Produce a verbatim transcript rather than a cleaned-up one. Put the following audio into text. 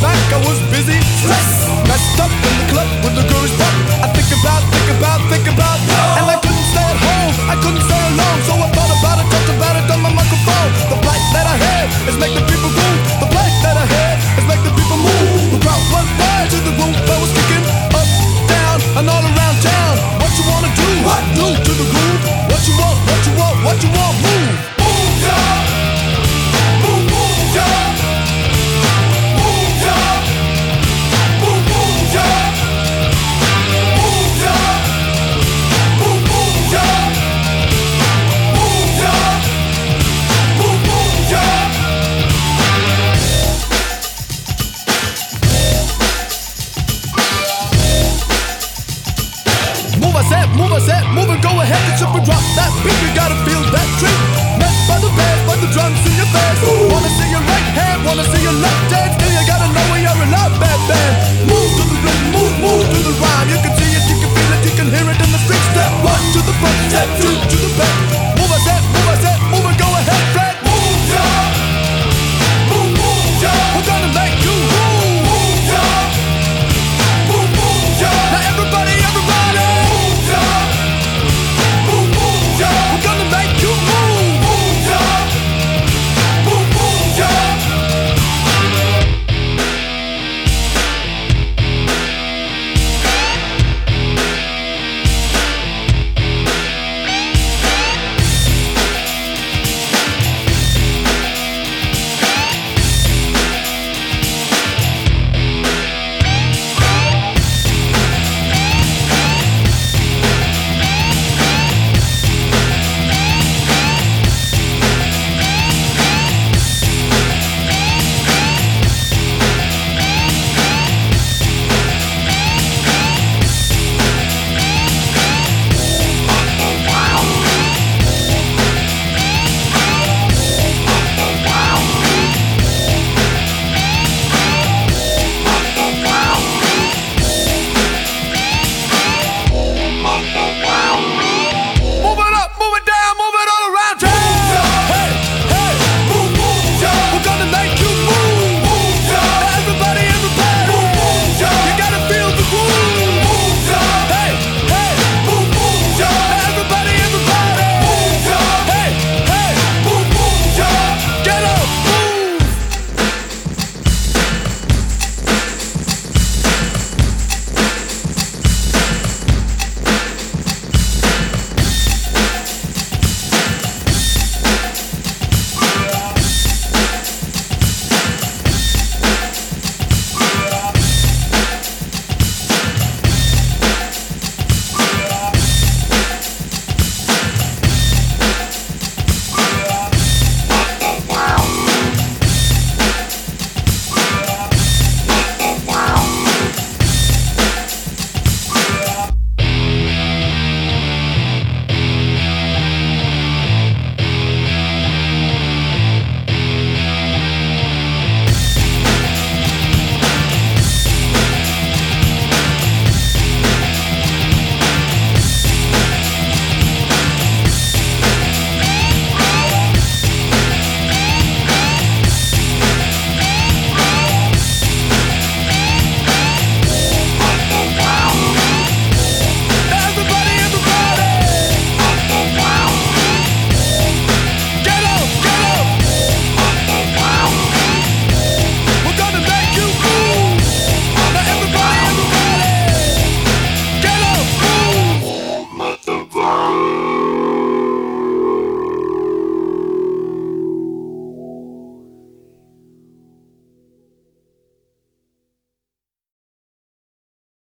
back, I was busy. Stress, messed up in the club with the girls pop. I think about, think about, think about, and I couldn't stay at home, I couldn't stay alone. So I thought about it, talked about it on my microphone. The plight that I had is make the people move. The plight that I had is make the people move. The crowd went wild to the room that was kicking up, down, and all around town. What you wanna do? What? Do to the groove. What you want? What you want? What you want? Move. Move, yeah. Move, move, yeah. Move, yeah. Move, move, yeah. Move, yeah. Move, move, yeah. Move, yeah. Move, move, yeah. Move, I said, move, I said, move and go ahead and jump and drop that beat. You gotta feel that treat. Met by the bass, by the drums in your face. Wanna see your right hand, wanna see your left hand. Still you gotta know when you're in love, bad band. Move to the rhythm, move, move to the rhyme. You can see it, you can feel it, you can hear it in the street. Step one to the front, step two to the back.